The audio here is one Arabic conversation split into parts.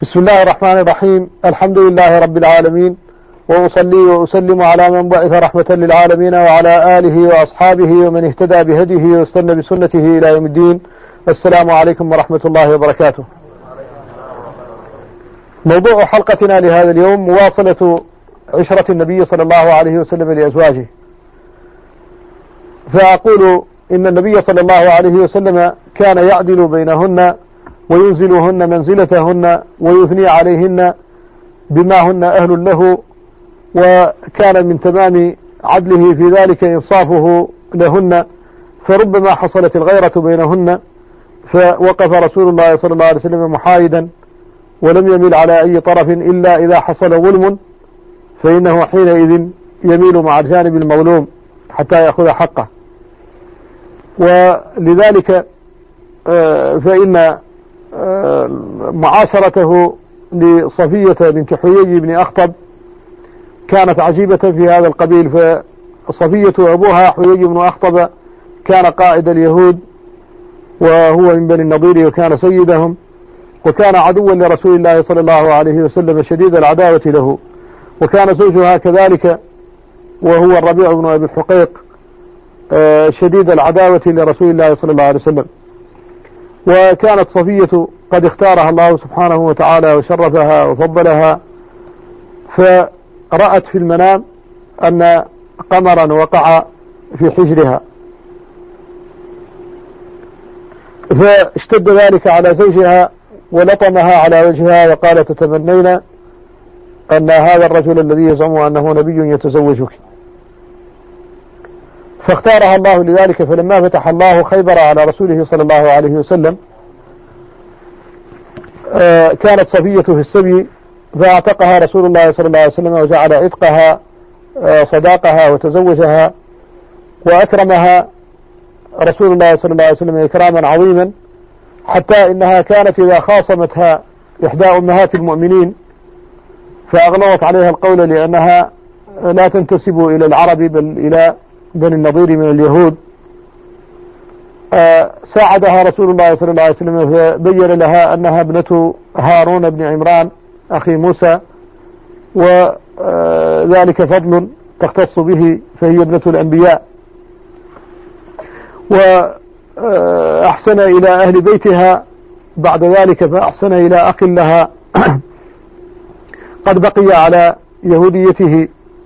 بسم الله الرحمن الرحيم. الحمد لله رب العالمين، وأصلي وأسلم على من بعث رحمة للعالمين وعلى آله وأصحابه ومن اهتدى بهديه واستنى بسنته إلى يوم الدين. السلام عليكم ورحمة الله وبركاته. موضوع حلقتنا لهذا اليوم مواصلة عشرة النبي صلى الله عليه وسلم لأزواجه. فأقول إن النبي صلى الله عليه وسلم كان يعدل بينهن وينزلهن منزلتهن ويثني عليهن بما هن أهل له، وكان من تمام عدله في ذلك إنصافه لهن، فربما حصلت الغيرة بينهن فوقف رسول الله صلى الله عليه وسلم محايدا ولم يميل على أي طرف إلا إذا حصل ظلم، فإنه حينئذ يميل مع الجانب المظلوم حتى يأخذ حقه. ولذلك فإن معاشرته لصفية بنت حيي بن أخطب كانت عجيبة في هذا القبيل. فصفية أبوها حيي بن أخطب كان قائد اليهود وهو من بني النضير وكان سيدهم، وكان عدوا لرسول الله صلى الله عليه وسلم شديد العداوة له، وكان زوجها كذلك وهو الربيع بن أبي الحقيق شديد العداوة لرسول الله صلى الله عليه وسلم. وكانت صفية قد اختارها الله سبحانه وتعالى وشرفها وفضلها، فرأت في المنام أن قمرا وقع في حجرها، فاشتد ذلك على زوجها ولطمها على وجهها وقالت: تتمنين أن هذا الرجل الذي يزعم أنه نبي يتزوجك. فاختارها الله لذلك. فلما فتح الله خيبر على رسوله صلى الله عليه وسلم كانت صفية في السبي، فاعتقها رسول الله صلى الله عليه وسلم وجعل عتقها صداقها وتزوجها، وأكرمها رسول الله صلى الله عليه وسلم إكراما عظيما، حتى إنها كانت إذا خاصمتها إحدى أمهات المؤمنين فأغلظت عليها القول لأنها لا تنتسب إلى العرب بل إلى بني النضير من اليهود، ساعدها رسول الله صلى الله عليه وسلم فبين لها أنها ابنة هارون بن عمران أخي موسى، وذلك فضل تختص به، فهي ابنة الأنبياء. وأحسن إلى أهل بيتها بعد ذلك، فأحسن إلى أخ لها قد بقي على يهوديته.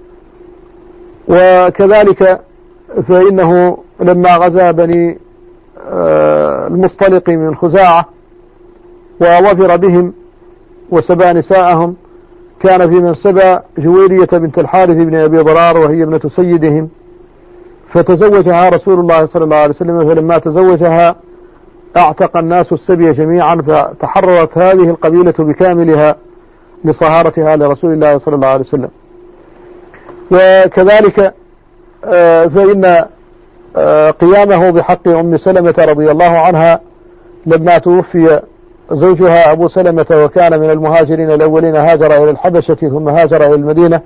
وكذلك فإنه لما غزا بني المصطلق من خزاعة ووفر بهم وسبى نساءهم، كان في من سبى جويرية بنت الحارث بن أبي ضرار وهي ابنة سيدهم، فتزوجها رسول الله صلى الله عليه وسلم. فلما تزوجها اعتق الناس السبي جميعا، فتحررت هذه القبيلة بكاملها لصهارتها لرسول الله صلى الله عليه وسلم. وكذلك فإن قيامه بحق أم سلمة رضي الله عنها لما توفي زوجها أبو سلمة، وكان من المهاجرين الأولين، هاجر إلى الحبشة ثم هاجر إلى المدينة،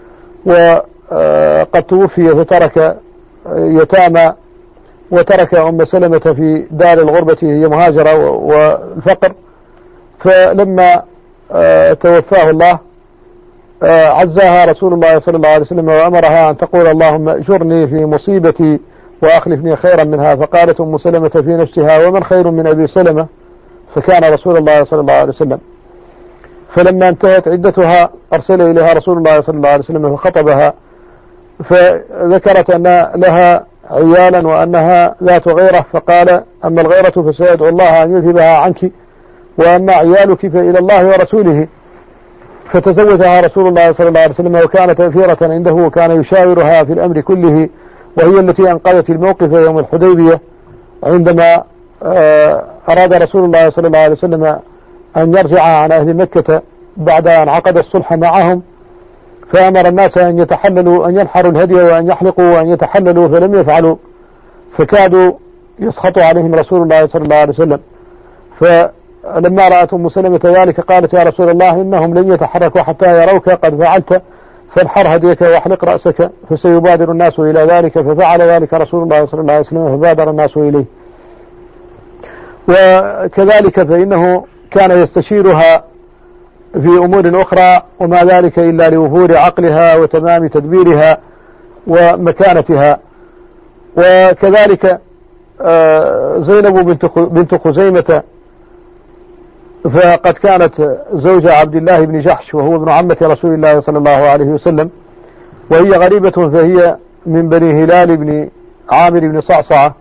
وقد توفي فترك يتامى، وترك أم سلمة في دار الغربة هي مهاجرة والفقر. فلما توفاه الله عزاها رسول الله صلى الله عليه وسلم وأمرها أن تقول: اللهم أجرني في مصيبتي وأخلفني خيرا منها. فقالت أم سلمة في نفسها: ومن خير من أبي سلمة؟ فكان رسول الله صلى الله عليه وسلم. فلما انتهت عدتها أرسل إليها رسول الله صلى الله عليه وسلم فخطبها، فذكرت أن لها عيالا وأنها ذات غيرة، فقال: أما الغيرة فسيدعو الله أن يذهبها عنك، وأما عيالك فإلى الله ورسوله. فتزوجها رسول الله صلى الله عليه وسلم، وكانت أثيرة عنده وكان يشاورها في الأمر كله، وهي التي أنقذت الموقف يوم الحديبية عندما أراد رسول الله صلى الله عليه وسلم أن يرجع عن أهل مكة بعد أن عقد الصلح معهم، فأمر الناس أن يتحللوا، أن ينحروا الهدي وأن يحلقوا وأن يتحللوا، فلم يفعلوا، فكادوا يسخط عليهم رسول الله صلى الله عليه وسلم. فلما رأت أم سلمة ذلك قالت: يا رسول الله، إنهم لن يتحركوا حتى يروك قد فعلت، فانحر هديك واحلق رأسك فسيبادر الناس إلى ذلك. ففعل ذلك رسول الله صلى الله عليه وسلم، فبادر الناس إليه. وكذلك فإنه كان يستشيرها في أمور أخرى، وما ذلك إلا لوفور عقلها وتمام تدبيرها ومكانتها. وكذلك زينب بنت خزيمة، فقد كانت زوج عبد الله بن جحش وهو ابن عمة رسول الله صلى الله عليه وسلم، وهي غريبة، فهي من بني هلال بن عامر بن صعصعة،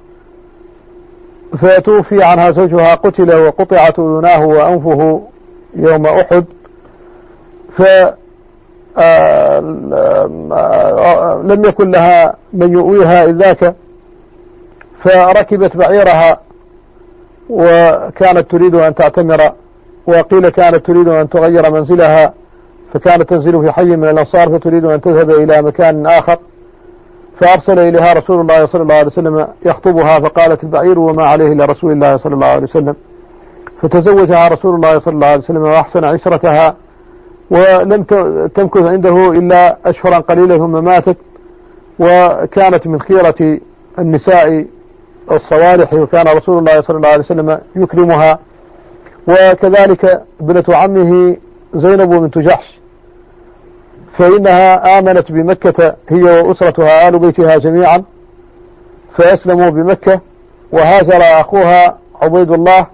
فتوفي عنها زوجها، قتل وقطعت أذناه وأنفه يوم أحد، فلم يكن لها من يؤويها إذ ذاك، فركبت بعيرها وكانت تريد أن تعتمر، وقيل كانت تريد أن تغير منزلها، فكانت تنزل في حي من الأنصار فتريد أن تذهب إلى مكان آخر، فأرسل إليها رسول الله صلى الله عليه وسلم يخطبها، فقالت البعير وما عليه إلا رسول الله صلى الله عليه وسلم، فتزوجها رسول الله صلى الله عليه وسلم وأحسن عشرتها، ولم تمكث عنده إلا أشهرا قليلة ثم ماتت، وكانت من خيرة النساء الصوالح، وكان رسول الله صلى الله عليه وسلم يكرمها. وكذلك ابنة عمه زينب بنت جحش، فإنها آمنت بمكة هي وأسرتها آل بيتها جميعا، فأسلموا بمكة، وهاجر أخوها عبيد الله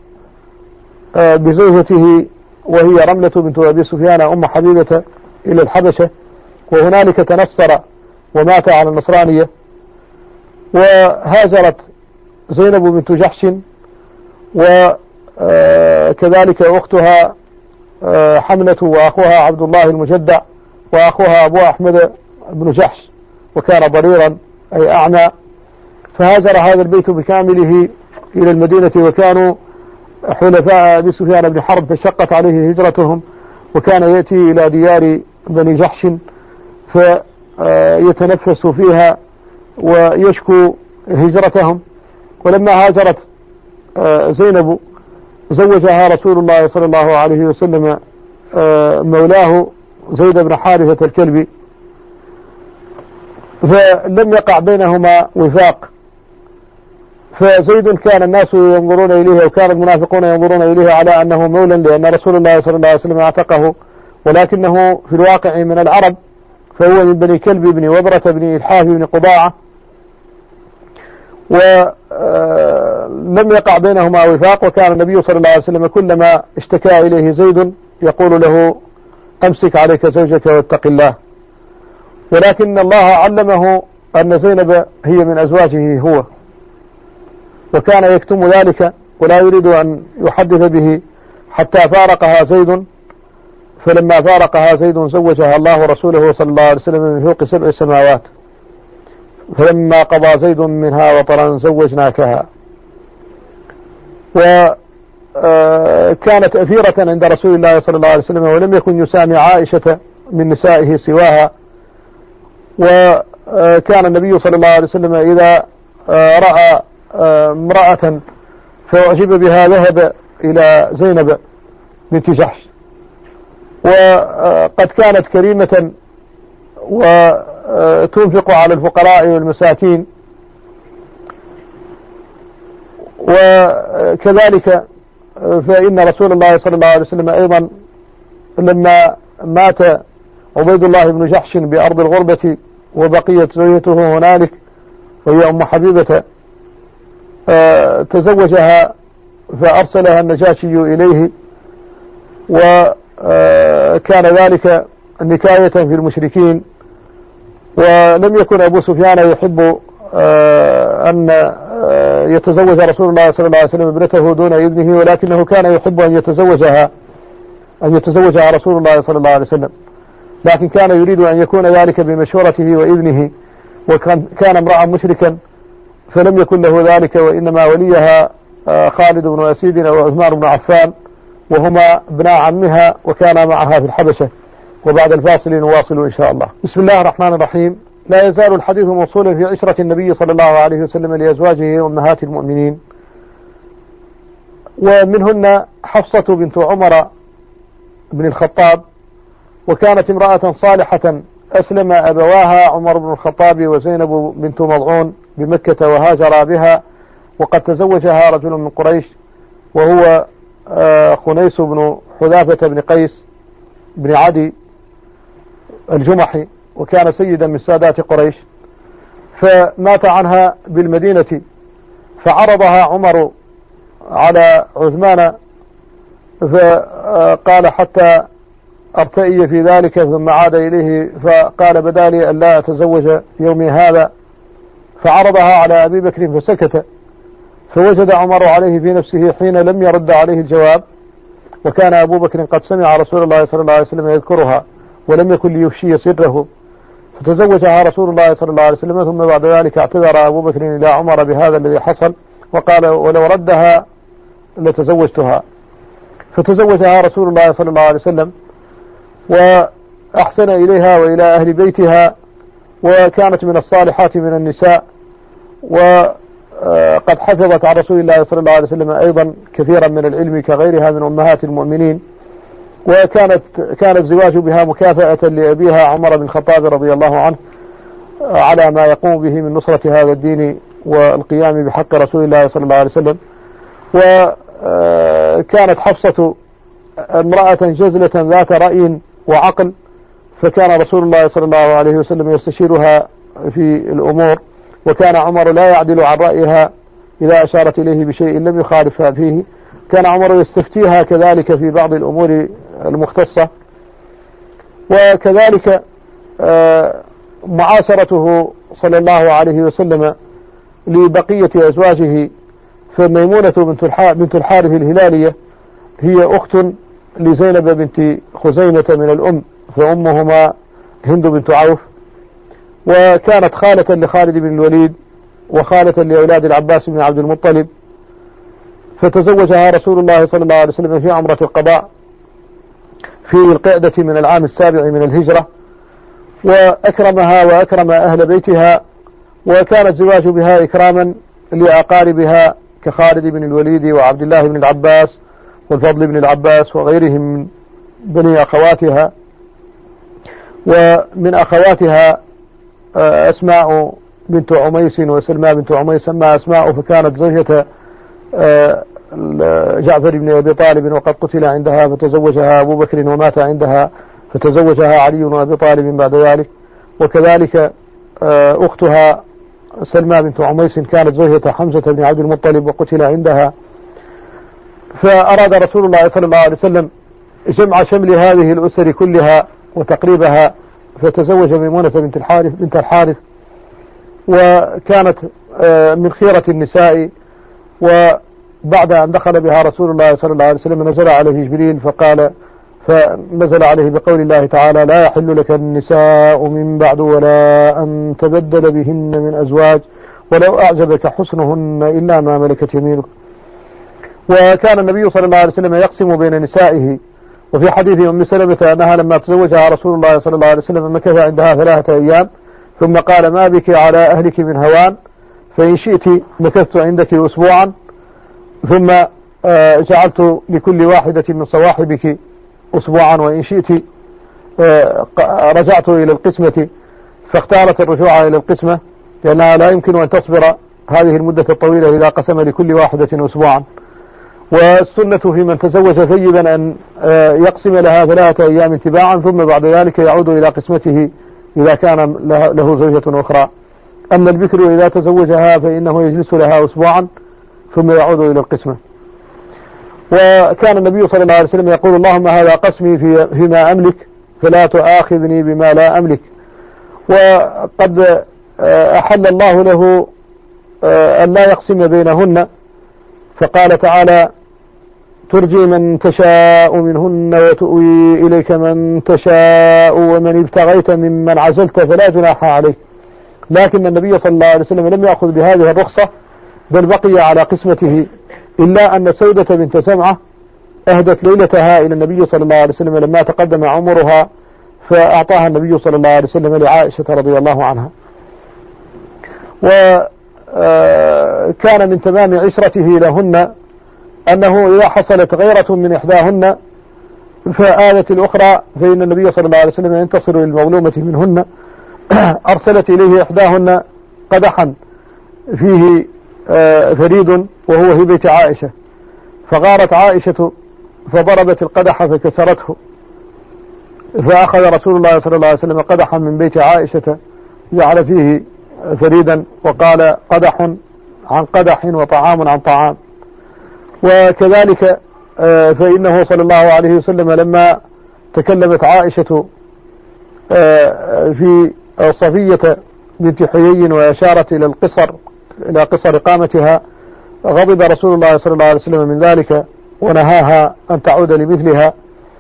بزوجته وهي رملة بنت أبي سفيان أم حبيبة إلى الحبشة، وهنالك تنصر ومات على النصرانية. وهاجرت زينب بنت جحش، وكذلك أختها حملة، وأخوها عبد الله المجدع، وأخوها أبو أحمد بن جحش، وكان ضريرا أي أعمى، فهاجر هذا البيت بكامله إلى المدينة، وكانوا حلفاء أبي سفيان بن حرب، فشقت عليه هجرتهم، وكان يأتي إلى ديار بني جحش فيتنفس فيها ويشكو هجرتهم. ولما هاجرت زينب زوجها رسول الله صلى الله عليه وسلم مولاه زيد بن حارثة الكلبي، فلم يقع بينهما وفاق، فزيد كان الناس ينظرون إليه، وكان المنافقون ينظرون إليه على أنه مولى، لأن رسول الله صلى الله عليه وسلم اعتقه، ولكنه في الواقع من العرب، فهو من بني كلب بن وبرة بن إلحاف بن قضاعة، ولم يقع بينهما وفاق. وكان النبي صلى الله عليه وسلم كلما اشتكى إليه زيد يقول له أمسك عليك زوجك واتق الله، ولكن الله علمه أن زينب هي من أزواجه هو، وكان يكتم ذلك ولا يريد أن يحدث به حتى فارقها زيد. فلما فارقها زيد زوجها الله ورسوله صلى الله عليه وسلم من فوق 7 سماوات، فلما قضى زيد منها وطرا زوجناكها. وكانت أثيرة عند رسول الله صلى الله عليه وسلم، ولم يكن يسامي عائشة من نسائه سواها. وكان النبي صلى الله عليه وسلم إذا رأى امرأة فأعجب بها ذهب إلى زينب بنت جحش، وقد كانت كريمة وتنفق على الفقراء والمساكين. وكذلك فإن رسول الله صلى الله عليه وسلم أيضا لما مات عبيد الله بن جحش بأرض الغربة وبقيت زوجته هنالك وهي أم حبيبة، تزوجها فأرسلها النجاشي إليه، وكان ذلك نكاية في المشركين. ولم يكن أبو سفيان يحب أن يتزوج رسول الله صلى الله عليه وسلم ابنته دون ابنه، ولكنه كان يحب أن يتزوجها رسول الله صلى الله عليه وسلم، لكن كان يريد أن يكون ذلك بمشورته وابنه، وكان امرأ مشركا فلم يكن له ذلك، وإنما وليها خالد بن أسيد وعثمان بن عفان، وهما ابنا عمها، وكان معها في الحبشة. وبعد الفاصل نواصل إن شاء الله. بسم الله الرحمن الرحيم. لا يزال الحديث موصولا في عشرة النبي صلى الله عليه وسلم لأزواجه أمهات المؤمنين، ومنهن حفصة بنت عمر بن الخطاب، وكانت امرأة صالحة أسلم أبواها عمر بن الخطاب وزينب بنت مضعون بمكة وهاجر بها، وقد تزوجها رجل من قريش وهو خنيس بن حذافة بن قيس، بن عدي الجمحي، وكان سيدا من سادات قريش، فمات عنها بالمدينة، فعرضها عمر على عثمان، فقال حتى أرتئي في ذلك، ثم عاد إليه فقال بدالي أن لا أتزوج يومي هذا، فعرضها على أبي بكر فسكت، فوجد عمر عليه في نفسه حين لم يرد عليه الجواب، وكان أبو بكر قد سمع رسول الله صلى الله عليه وسلم يذكرها ولم يكن ليفشي سره، فتزوجها رسول الله صلى الله عليه وسلم. ثم بعد ذلك اعتذر أبو بكر إلى عمر بهذا الذي حصل، وقال ولو ردها لتزوجتها، فتزوجها رسول الله صلى الله عليه وسلم وأحسن إليها وإلى أهل بيتها، وكانت من الصالحات من النساء، وقد حفظت عن رسول الله صلى الله عليه وسلم أيضا كثيرا من العلم كغيرها من أمهات المؤمنين، كان الزواج بها مكافأة لأبيها عمر بن الخطاب رضي الله عنه على ما يقوم به من نصرة هذا الدين والقيام بحق رسول الله صلى الله عليه وسلم. وكانت حفصة امرأة جزلة ذات رأي وعقل، فكان رسول الله صلى الله عليه وسلم يستشيرها في الأمور، وكان عمر لا يعدل عن رأيها إذا أشارت إليه بشيء لم يخالفها فيه، كان عمر يستفتيها كذلك في بعض الأمور المختصة. وكذلك معاشرته صلى الله عليه وسلم لبقية أزواجه، فميمونة بنت الحارث الهلالية هي أخت لزينب بنت خزيمة من الأم، فأمهما هند بنت عوف، وكانت خالة لخالد بن الوليد وخالة لأولاد العباس بن عبد المطلب، فتزوجها رسول الله صلى الله عليه وسلم في عمرة القضاء في القعدة من العام 7 من الهجرة، وأكرمها وأكرم أهل بيتها، وكان الزواج بها إكراما لأقاربها كخالد بن الوليد وعبد الله بن العباس والفضل بن العباس وغيرهم من بني أخواتها. ومن أخواتها أسماء بنت عميس وسلمى بنت عميس، أما أسماء فكانت زوجة جعفر بن أبي طالب وقد قتل عندها، فتزوجها أبو بكر ومات عندها، فتزوجها علي وأبي طالب بعد ذلك. وكذلك أختها سلمى بنت عميس كانت زوجة حمزة بن عبد المطلب وقتل عندها، فأراد رسول الله صلى الله عليه وسلم جمع شمل هذه الأسر كلها وتقريبها، فتزوج ميمونة بنت الحارث، وكانت من خيرة النساء. وبعد أن دخل بها رسول الله صلى الله عليه وسلم نزل عليه جبريل فنزل عليه بقول الله تعالى: لا يحل لك النساء من بعد ولا أن تبدل بهن من أزواج ولو أعجبك حسنهن إلا ما ملكت يمينك. وكان النبي صلى الله عليه وسلم يقسم بين نسائه، وفي حديث أم سلمة أنها لما تزوجها رسول الله صلى الله عليه وسلم مكث عندها 3 أيام، ثم قال: ما بك على أهلك من هوان، فإن شئت مكثت عندك أسبوعا، ثم جعلت لكل واحدة من صواحبك أسبوعا، وإن شئت رجعت إلى القسمة، فاختارت الرجوع إلى القسمة لأنها لا يمكن أن تصبر هذه المدة الطويلة إذا قسم لكل واحدة أسبوعا. والسنة في من تزوج ثيبا أن يقسم لها 3 أيام تباعا، ثم بعد ذلك يعود إلى قسمته إذا كان له زوجة أخرى. أما البكر إذا تزوجها فإنه يجلس لها أسبوعا ثم يعود إلى القسمة. وكان النبي صلى الله عليه وسلم يقول: اللهم هذا قسمي فيما أملك فلا تؤاخذني بما لا أملك. وقد أحل الله له أن لا يقسم بينهن، فقال تعالى: ترجي من تشاء منهن وتؤوي إليك من تشاء ومن ابتغيت ممن عزلت فلا جناح عليك. لكن النبي صلى الله عليه وسلم لم يأخذ بهذه الرخصة، بل بقي على قسمته، إلا أن سودة بنت سمعة أهدت ليلتها إلى النبي صلى الله عليه وسلم لما تقدم عمرها، فأعطاها النبي صلى الله عليه وسلم لعائشة رضي الله عنها. وكان من تمام عشرته لهن أنه إذا حصلت غيرة من إحداهن فآلت الأخرى، فإن النبي صلى الله عليه وسلم ينتصر للمظلومة منهن. أرسلت إليه إحداهن قدحا فيه فريد وهو في بيت عائشة، فغارت عائشة فضربت القدح فكسرته، فأخذ رسول الله صلى الله عليه وسلم قدحا من بيت عائشة جعل فيه ثريدا وقال قدح عن قدح وطعام عن طعام. وكذلك فإنه صلى الله عليه وسلم لما تكلمت عائشة في صفية بنت حيي وأشارت إلى قصر قامتها غضب رسول الله صلى الله عليه وسلم من ذلك ونهاها أن تعود لمثلها.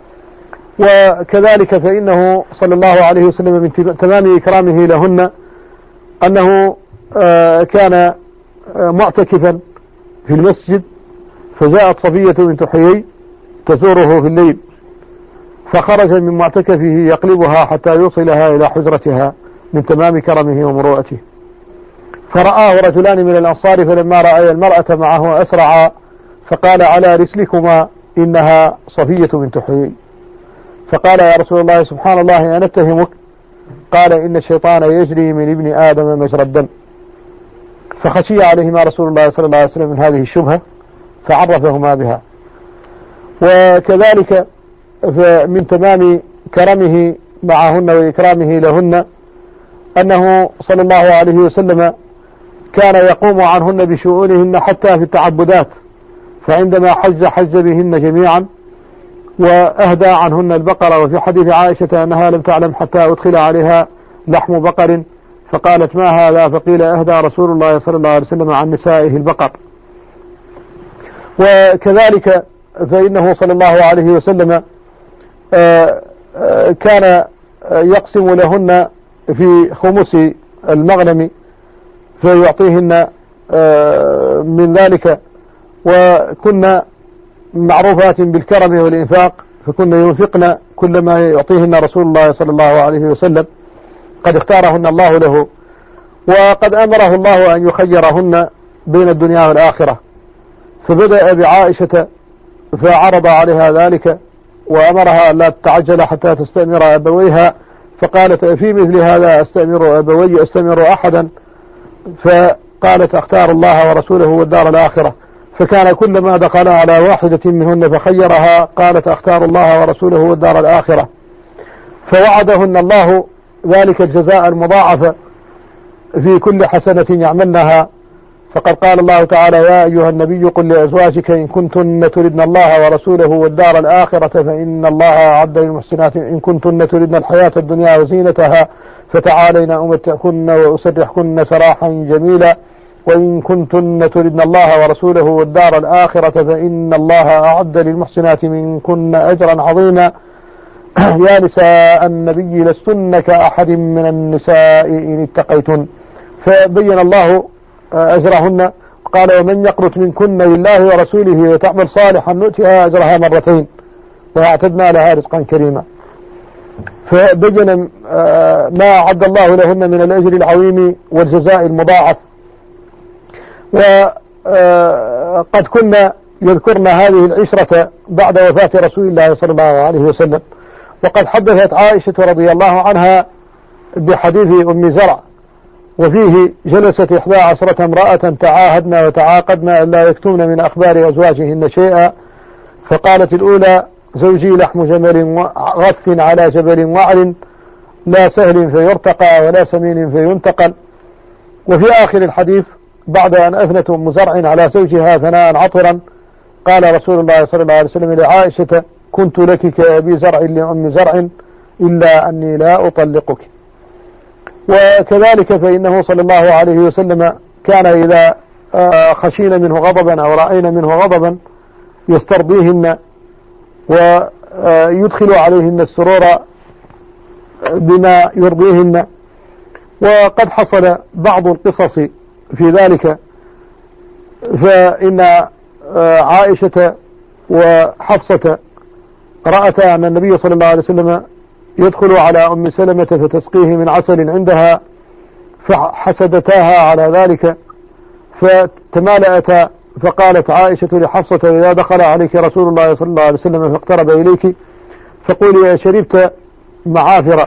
وكذلك فإنه صلى الله عليه وسلم من تمام إكرامه لهن أنه كان معتكفا في المسجد، فجاءت صفية بنت حيي تزوره في الليل، فخرج من معتكفه يقلبها حتى يوصلها إلى حجرتها من تمام كرمه ومروءته. فرآه رجلان من الأنصار، فلما رأى المرأة معه أسرعا فقال على رسلكما إنها صفية بنت حيي. فقال يا رسول الله سبحان الله أنا أتهمك؟ قال إن الشيطان يجري من ابن آدم مجرى الدم. فخشي عليهما رسول الله صلى الله عليه وسلم من هذه الشبهة فعرفهما بها. وكذلك من تمام كرمه معهن وإكرامه لهن أنه صلى الله عليه وسلم كان يقوم عنهن بشؤونهن حتى في التعبدات، فعندما حج بهن جميعا وأهدى عنهن البقرة. وفي حديث عائشة أنها لم تعلم حتى أدخل عليها لحم بقر فقالت ما هذا؟ فقيل أهدى رسول الله صلى الله عليه وسلم عن نسائه البقر. وكذلك فإنه صلى الله عليه وسلم كان يقسم لهن في خمس المغنم فيعطيهن من ذلك، وكنا معروفات بالكرم والإنفاق، فكنا ينفقن كل ما يعطيهن رسول الله صلى الله عليه وسلم، قد اختارهن الله له، وقد أمره الله أن يخيرهن بين الدنيا والآخرة. فبدأ بعائشة فعرض عليها ذلك وأمرها لا تتعجل حتى تستأمر أبويها، فقالت في مثل هذا أستأمر أبوي أستأمر أحدا؟ فقالت أختار الله ورسوله والدار الآخرة. فكان كلما دخل على واحدة منهن فخيرها قالت أختار الله ورسوله والدار الآخرة، فوعدهن الله ذلك الجزاء المضاعف في كل حسنة يعملنها. فقد قال الله تعالى يا أيها النبي قل لأزواجك إن كنتن تردن الله ورسوله والدار الآخرة فإن الله أعد للمحسنات إن كنتن تردن الحياة الدنيا وزينتها فتعالين أمتعكن وأسرحكن سراحا جميلا وإن كنتن تردن الله ورسوله والدار الآخرة فإن الله أعد للمحسنات منكن أجرا عظيما. يا نساء النبي لستن كأحد من النساء إن اتقيتن. فبين الله أجرهن، قال ومن يقنت منكن لله ورسوله وتعمل صالحا نؤتها أجرها مرتين وأعتدنا لها رزقا كريما. فبين ما أعد الله لهن من الأجر العظيم والجزاء المضاعف. وقد كنا يذكرن هذه العشرة بعد وفاة رسول الله صلى الله عليه وسلم. وقد حدثت عائشة رضي الله عنها بحديث أم زرع وفيه جلست 11 امرأة تعاهدنا وتعاقدنا أن لا يكتمن من أخبار أزواجهن شيئا، فقالت الأولى زوجي لحم جمل غث على جبل وعر لا سهل فيرتقى ولا سمين فينتقل. وفي آخر الحديث بعد أن أثنت أم زرع على زوجها ثناء عطرا قال رسول الله صلى الله عليه وسلم لعائشة كنت لك كأبي زرع لأم زرع إلا أني لا أطلقك. وكذلك فإنه صلى الله عليه وسلم كان إذا خشينا منه غضبا أو رأينا منه غضبا يسترضيهن ويدخل عليهن السرور بما يرضيهن. وقد حصل بعض القصص في ذلك، فإن عائشة وحفصة رأتا أن النبي صلى الله عليه وسلم يدخل على أم سلمة فتسقيه من عسل عندها فحسدتاها على ذلك فتمالأتا، فقالت عائشة لحفصة إذا دخل عليك رسول الله صلى الله عليه وسلم فاقترب إليك فقولي شربت معافرة.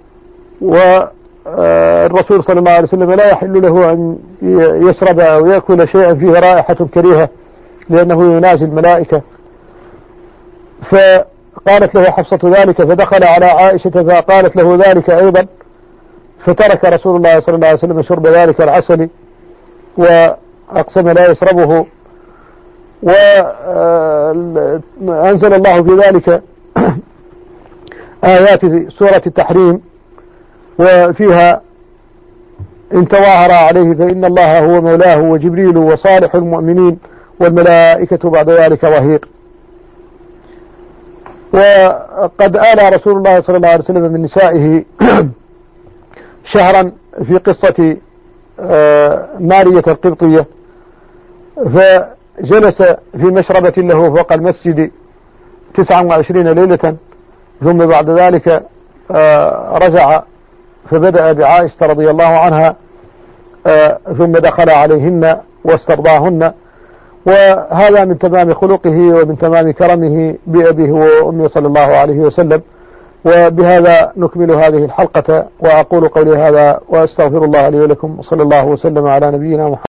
والرسول صلى الله عليه وسلم لا يحل له أن يشرب أو يأكل شيئا فيه رائحة كريهة لأنه يناجي الملائكة. قالت له حفصة ذلك، فدخل على عائشة فقالت له ذلك أيضا، فترك رسول الله صلى الله عليه وسلم شرب ذلك العسل وأقسم لا يشربه. وأنزل الله في ذلك آيات سورة التحريم، وفيها إن تظاهر عليه فإن الله هو مولاه وجبريل وصالح المؤمنين والملائكة بعد ذلك ظهير. وقد آل رسول الله صلى الله عليه وسلم من نسائه شهرا في قصة مارية القبطية، فجلس في مشربة له فوق المسجد 29 ليلة، ثم بعد ذلك رجع فبدأ بعائشة رضي الله عنها، ثم دخل عليهن واسترضاهن. وهذا من تمام خلقه ومن تمام كرمه بأبيه وأمه صلى الله عليه وسلم. وبهذا نكمل هذه الحلقة، وأقول قولي هذا وأستغفر الله لي ولكم، وصلى الله وسلم على نبينا محمد.